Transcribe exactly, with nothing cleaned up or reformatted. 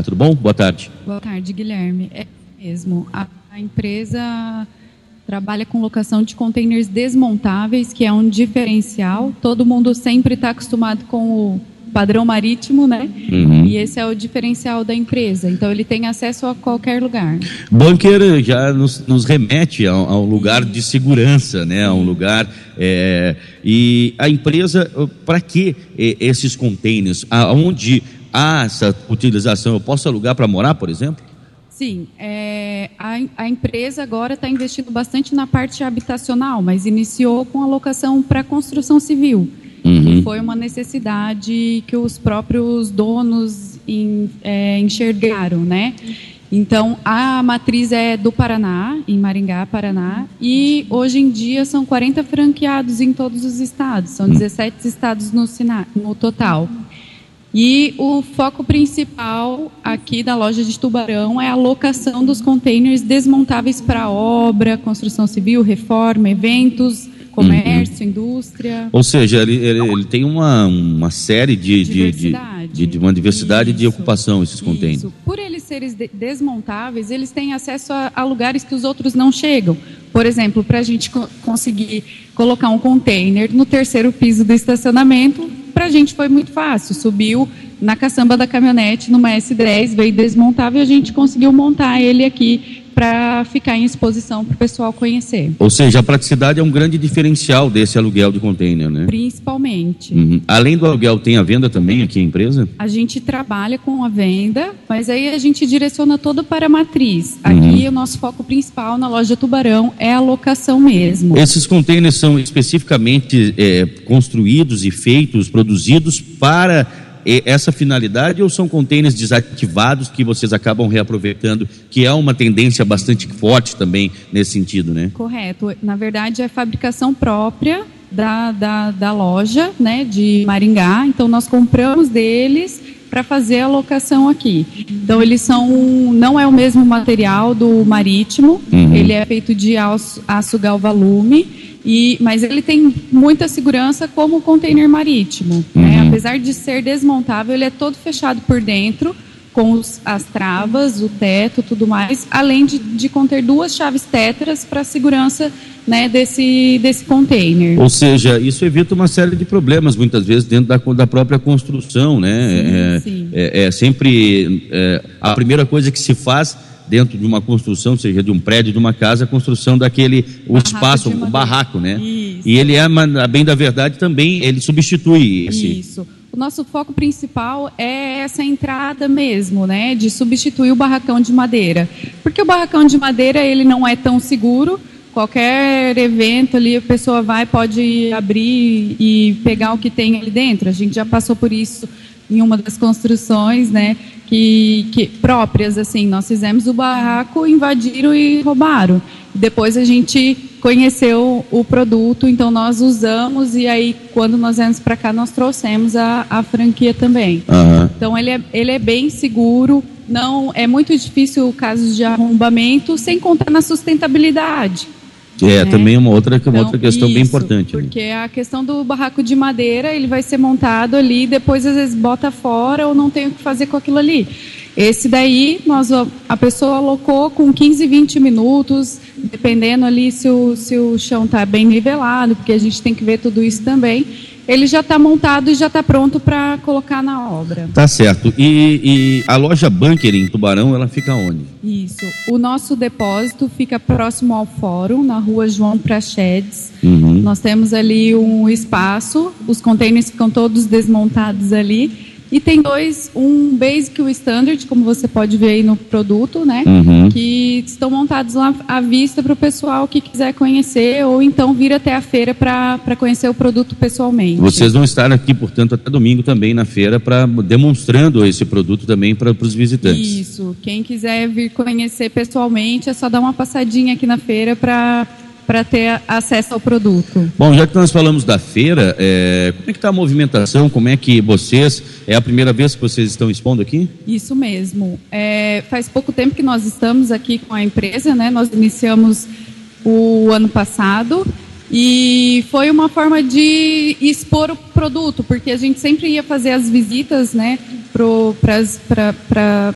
tudo bom? Boa tarde. Boa tarde, Guilherme. É mesmo. A, a empresa trabalha com locação de containers desmontáveis, que é um diferencial. Todo mundo sempre está acostumado com o padrão marítimo, né? Uhum. E esse é o diferencial da empresa. Então, ele tem acesso a qualquer lugar. Bunker já nos, nos remete a, a um lugar de segurança, né? A um lugar... É, e a empresa, para que esses containers? Aonde há essa utilização? Eu posso alugar para morar, por exemplo? Sim, é, a, a empresa agora está investindo bastante na parte habitacional, mas iniciou com a locação para construção civil. Uhum. Foi uma necessidade que os próprios donos em, é, enxergaram, né? Então, a matriz é do Paraná, em Maringá, Paraná, e hoje em dia são quarenta franqueados em todos os estados, são dezessete estados no, no total. E o foco principal aqui da loja de Tubarão é a locação dos containers desmontáveis para obra, construção civil, reforma, eventos, comércio, uhum. indústria. Ou seja, ele, ele, ele tem uma, uma série de, de, de, de, de uma diversidade Isso. de ocupação, esses containers. Isso. Por eles serem desmontáveis, eles têm acesso a, a lugares que os outros não chegam. Por exemplo, para a gente co- conseguir colocar um container no terceiro piso do estacionamento, para a gente foi muito fácil. Subiu na caçamba da caminhonete, numa S dez, veio desmontável e a gente conseguiu montar ele aqui para ficar em exposição para o pessoal conhecer. Ou seja, a praticidade é um grande diferencial desse aluguel de container, né? Principalmente. Uhum. Além do aluguel, tem a venda também aqui na empresa? A gente trabalha com a venda, mas aí a gente direciona todo para a matriz. Aqui uhum. o nosso foco principal na loja Tubarão é a locação mesmo. Esses containers são especificamente é, construídos e feitos, produzidos para essa finalidade, ou são containers desativados que vocês acabam reaproveitando, que é uma tendência bastante forte também nesse sentido, né? Correto. Na verdade, é fabricação própria da, da, da loja, né, de Maringá. Então, nós compramos deles para fazer a locação aqui. Então, eles são, não é o mesmo material do marítimo, uhum. ele é feito de aço, aço galvalume. E, mas ele tem muita segurança como o container marítimo, uhum. né? Apesar de ser desmontável, ele é todo fechado por dentro, com os, as travas, o teto, tudo mais, além de, de conter duas chaves tétras para a segurança, né, desse, desse container. Ou seja, isso evita uma série de problemas, muitas vezes, dentro da, da própria construção, né? Sim, é, sim. É, é sempre é, a primeira coisa que se faz dentro de uma construção, seja de um prédio, de uma casa, a construção daquele, o barraco espaço, o barraco, né? Isso. E ele é, a bem da verdade, também, ele substitui esse... Isso. O nosso foco principal é essa entrada mesmo, né? De substituir o barracão de madeira. Porque o barracão de madeira, ele não é tão seguro. Qualquer evento ali, a pessoa vai, pode abrir e pegar o que tem ali dentro. A gente já passou por isso em uma das construções, né, que, que próprias, assim, nós fizemos o barraco, invadiram e roubaram. Depois a gente conheceu o produto, então nós usamos e aí quando nós viemos para cá nós trouxemos a, a franquia também. Uhum. Então ele é, ele é bem seguro, não é muito difícil casos de arrombamento, sem contar na sustentabilidade. É, né? Também uma outra, uma então, outra questão isso, bem importante. Porque né? A questão do barraco de madeira, ele vai ser montado ali, depois às vezes bota fora ou não tem o que fazer com aquilo ali. Esse daí, nós, a pessoa alocou com quinze, vinte minutos, dependendo ali se o, se o chão está bem nivelado, porque a gente tem que ver tudo isso também. Ele já está montado e já está pronto para colocar na obra. Tá certo. E, e a loja Bunker em Tubarão, ela fica onde? Isso. O nosso depósito fica próximo ao fórum, na rua João Prachedes. Uhum. Nós temos ali um espaço, os containers ficam todos desmontados ali. E tem dois, um Basic e o Standard, como você pode ver aí no produto, né? Uhum. Que estão montados lá à vista para o pessoal que quiser conhecer ou então vir até a feira para conhecer o produto pessoalmente. Vocês vão estar aqui, portanto, até domingo também na feira, para demonstrando esse produto também para os visitantes. Isso. Quem quiser vir conhecer pessoalmente é só dar uma passadinha aqui na feira para... para ter acesso ao produto. Bom, já que nós falamos da feira, é, como é que está a movimentação? Como é que vocês, é a primeira vez que vocês estão expondo aqui? Isso mesmo. É, faz pouco tempo que nós estamos aqui com a empresa, né? Nós iniciamos o ano passado e foi uma forma de expor o produto, porque a gente sempre ia fazer as visitas, né, para